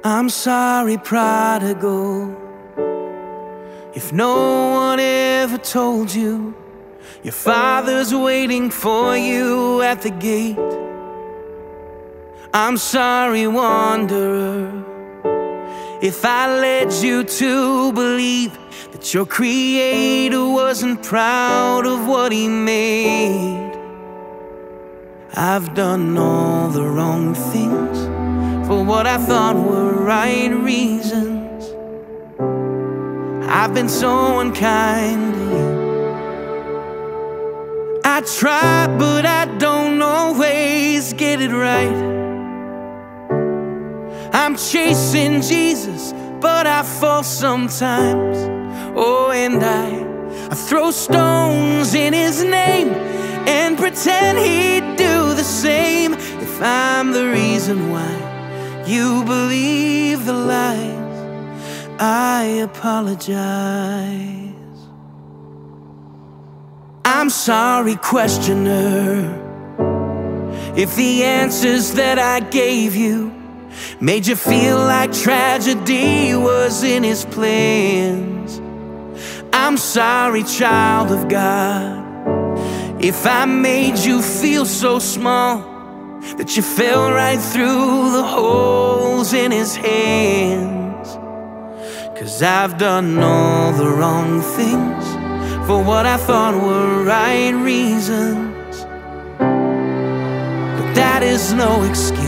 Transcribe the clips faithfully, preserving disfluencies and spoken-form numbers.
I'm sorry, prodigal, if no one ever told you your father's waiting for you at the gate. I'm sorry, wanderer, if I led you to believe that your creator wasn't proud of what he made. I've done all the wrong things for what I thought were right reasons. I've been so unkind to you. I try, but I don't always get it right. I'm chasing Jesus, but I fall sometimes. Oh, and I, I throw stones in his name and pretend he'd do the same. If I'm the reason why you believe the lies, I apologize. I'm sorry, questioner, if the answers that I gave you made you feel like tragedy was in his plans. I'm sorry, child of God, if I made you feel so small that you fell right through the holes in his hands. 'Cause I've done all the wrong things for what I thought were right reasons, but that is no excuse.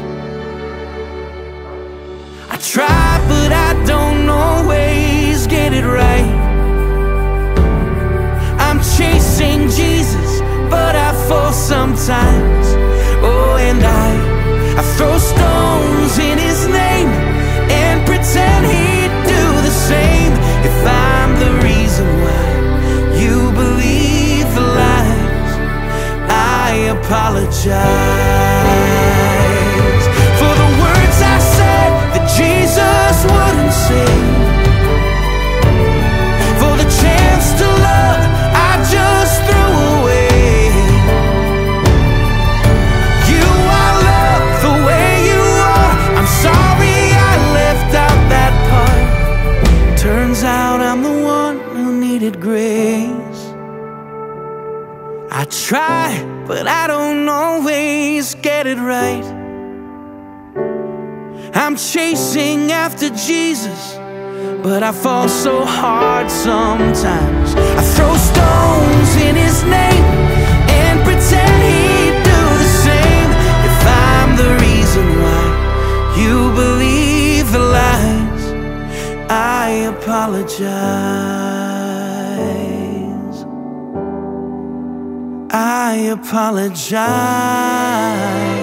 I try, but I don't always get it right. I'm chasing Jesus, but I fall sometimes. Oh, and I, I throw stones in his name and pretend he'd do the same. If I'm the reason why you believe the lies, I apologize for the words I said that Jesus wouldn't say, for the chance to love I just threw away. You are love the way you are. I'm sorry I left out that part. Turns out I'm the one who needed grace. I try, but I don't always get it right. I'm chasing after Jesus, but I fall so hard sometimes. I throw stones in his name and pretend he'd do the same. If I'm the reason why you believe the lies, I apologize. I apologize.